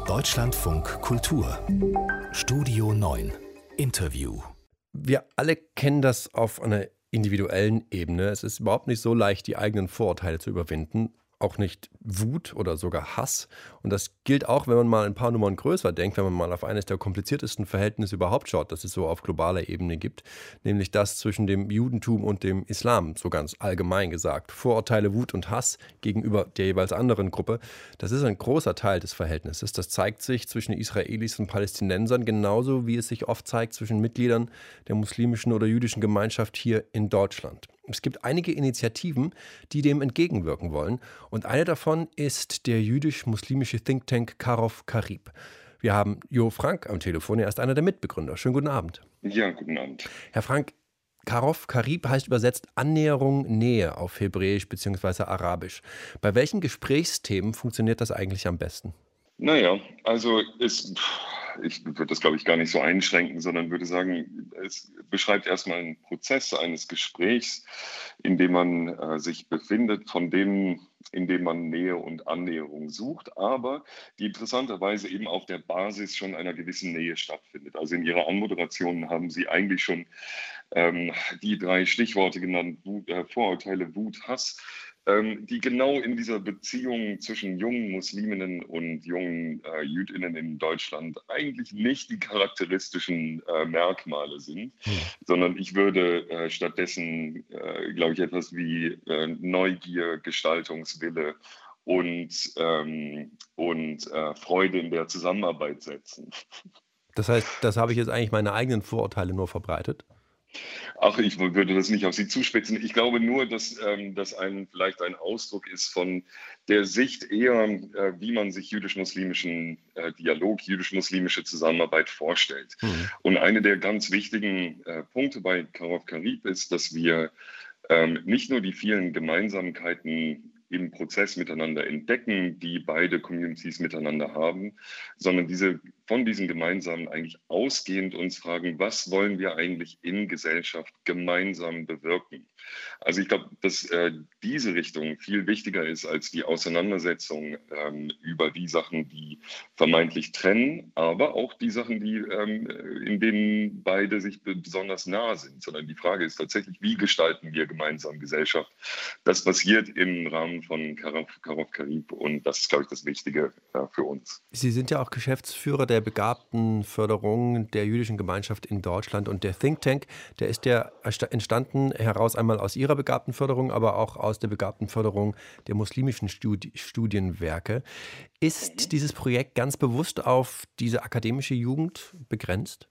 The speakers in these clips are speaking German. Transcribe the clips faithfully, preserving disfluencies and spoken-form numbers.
Deutschlandfunk Kultur Studio neun Interview. Wir alle kennen das auf einer individuellen Ebene. Es ist überhaupt nicht so leicht, die eigenen Vorurteile zu überwinden. Auch nicht Wut oder sogar Hass. Und das gilt auch, wenn man mal ein paar Nummern größer denkt, wenn man mal auf eines der kompliziertesten Verhältnisse überhaupt schaut, das es so auf globaler Ebene gibt, nämlich das zwischen dem Judentum und dem Islam, so ganz allgemein gesagt. Vorurteile, Wut und Hass gegenüber der jeweils anderen Gruppe, das ist ein großer Teil des Verhältnisses. Das zeigt sich zwischen Israelis und Palästinensern genauso, wie es sich oft zeigt zwischen Mitgliedern der muslimischen oder jüdischen Gemeinschaft hier in Deutschland. Es gibt einige Initiativen, die dem entgegenwirken wollen. Und eine davon ist der jüdisch-muslimische Think Tank Karov Karib. Wir haben Jo Frank am Telefon, er ist einer der Mitbegründer. Schönen guten Abend. Ja, guten Abend. Herr Frank, Karov Karib heißt übersetzt Annäherung, Nähe auf Hebräisch bzw. Arabisch. Bei welchen Gesprächsthemen funktioniert das eigentlich am besten? Naja, also es, ich würde das, glaube ich, gar nicht so einschränken, sondern würde sagen, es beschreibt erstmal einen Prozess eines Gesprächs, in dem man äh, sich befindet, von dem, in dem man Nähe und Annäherung sucht, aber die interessanterweise eben auf der Basis schon einer gewissen Nähe stattfindet. Also in Ihrer Anmoderation haben Sie eigentlich schon ähm, die drei Stichworte genannt: Wut, äh, Vorurteile, Wut, Hass, ähm, die genau in dieser Beziehung zwischen jungen Musliminnen und jungen äh, Jüdinnen in Deutschland eigentlich nicht die charakteristischen äh, Merkmale sind, hm. sondern ich würde äh, stattdessen, äh, glaube ich, etwas wie äh, Neugier, Gestaltungswille und, ähm, und äh, Freude in der Zusammenarbeit setzen. Das heißt, das habe ich jetzt eigentlich meine eigenen Vorurteile nur verbreitet? Ach, ich würde das nicht auf Sie zuspitzen. Ich glaube nur, dass ähm, das ein, vielleicht ein Ausdruck ist von der Sicht eher, äh, wie man sich jüdisch-muslimischen äh, Dialog, jüdisch-muslimische Zusammenarbeit vorstellt. Mhm. Und eine der ganz wichtigen äh, Punkte bei Karov Karib ist, dass wir ähm, nicht nur die vielen Gemeinsamkeiten im Prozess miteinander entdecken, die beide Communities miteinander haben, sondern diese von diesen Gemeinsamen eigentlich ausgehend uns fragen, was wollen wir eigentlich in Gesellschaft gemeinsam bewirken? Also ich glaube, dass äh, diese Richtung viel wichtiger ist als die Auseinandersetzung ähm, über die Sachen, die vermeintlich trennen, aber auch die Sachen, die, ähm, in denen beide sich besonders nah sind, sondern die Frage ist tatsächlich, wie gestalten wir gemeinsam Gesellschaft? Das passiert im Rahmen von Karov, Karov Karib und das ist, glaube ich, das Wichtige äh, für uns. Sie sind ja auch Geschäftsführer der Begabtenförderung der jüdischen Gemeinschaft in Deutschland und der Think Tank, der ist ja entstanden heraus einmal aus Ihrer Begabtenförderung, aber auch aus der Begabtenförderung der muslimischen Studi- Studienwerke. Ist mhm. dieses Projekt ganz bewusst auf diese akademische Jugend begrenzt?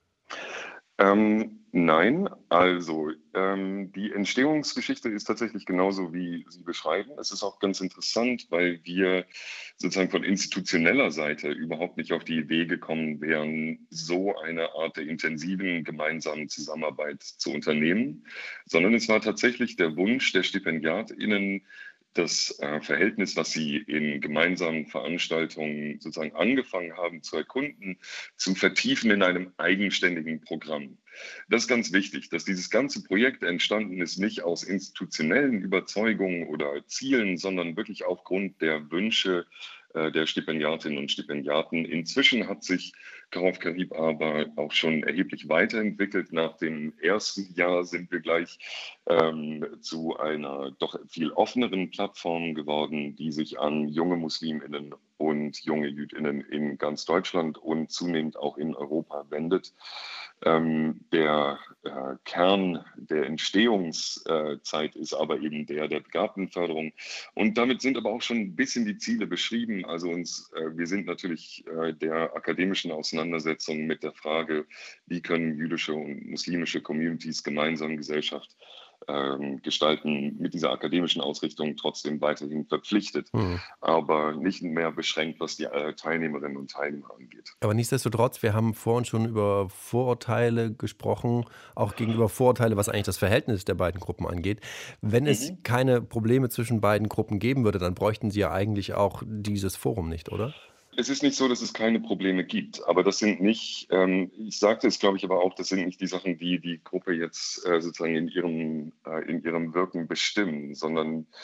Ähm, nein, also ähm, die Entstehungsgeschichte ist tatsächlich genauso, wie Sie beschreiben. Es ist auch ganz interessant, weil wir sozusagen von institutioneller Seite überhaupt nicht auf die Idee gekommen wären, so eine Art der intensiven gemeinsamen Zusammenarbeit zu unternehmen, sondern es war tatsächlich der Wunsch der StipendiatInnen, das äh, Verhältnis, was sie in gemeinsamen Veranstaltungen sozusagen angefangen haben zu erkunden, zu vertiefen in einem eigenständigen Programm. Das ist ganz wichtig, dass dieses ganze Projekt entstanden ist, nicht aus institutionellen Überzeugungen oder Zielen, sondern wirklich aufgrund der Wünsche äh, der Stipendiatinnen und Stipendiaten. Inzwischen hat sich Karov Karib aber auch schon erheblich weiterentwickelt. Nach dem ersten Jahr sind wir gleich ähm, zu einer doch viel offeneren Plattform geworden, die sich an junge MuslimInnen und junge JüdInnen in ganz Deutschland und zunehmend auch in Europa wendet. Ähm, der äh, Kern der Entstehungszeit ist aber eben der der Begabtenförderung. Und damit sind aber auch schon ein bisschen die Ziele beschrieben. Also uns, äh, wir sind natürlich äh, der akademischen Auseinandersetzung mit der Frage, wie können jüdische und muslimische Communities gemeinsam Gesellschaft ähm, gestalten, mit dieser akademischen Ausrichtung trotzdem weiterhin verpflichtet, mhm. aber nicht mehr beschränkt, was die äh, Teilnehmerinnen und Teilnehmer angeht. Aber nichtsdestotrotz, wir haben vorhin schon über Vorurteile gesprochen, auch gegenüber Vorurteile, was eigentlich das Verhältnis der beiden Gruppen angeht. Wenn mhm. es keine Probleme zwischen beiden Gruppen geben würde, dann bräuchten Sie ja eigentlich auch dieses Forum nicht, oder? Es ist nicht so, dass es keine Probleme gibt, aber das sind nicht, ähm, ich sagte es, glaube ich, aber auch, das sind nicht die Sachen, die die Gruppe jetzt äh, sozusagen in ihrem, äh, in ihrem Wirken bestimmen, sondern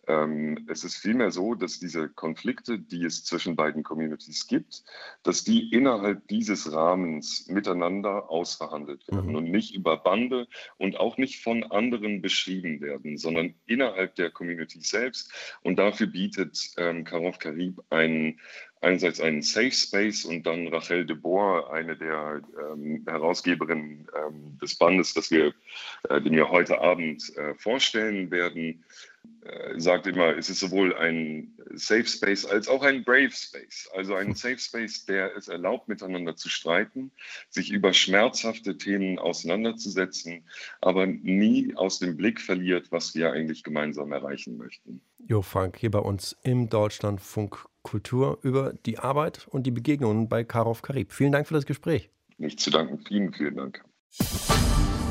Ähm, es ist vielmehr so, dass diese Konflikte, die es zwischen beiden Communities gibt, dass die innerhalb dieses Rahmens miteinander ausverhandelt werden Mhm. und nicht über Bande und auch nicht von anderen beschrieben werden, sondern innerhalb der Community selbst. Und dafür bietet ähm, Karov Karib einen einerseits einen Safe Space und dann Rachel de Boer, eine der ähm, Herausgeberinnen ähm, des Bandes, das wir, äh, den wir heute Abend äh, vorstellen werden, äh, sagt immer, es ist sowohl ein Safe Space als auch ein Brave Space. Also ein Safe Space, der es erlaubt, miteinander zu streiten, sich über schmerzhafte Themen auseinanderzusetzen, aber nie aus dem Blick verliert, was wir eigentlich gemeinsam erreichen möchten. Jo Frank, hier bei uns im Deutschlandfunk Kultur über die Arbeit und die Begegnungen bei Karov Karib. Vielen Dank für das Gespräch. Nicht zu danken. Vielen, vielen Dank.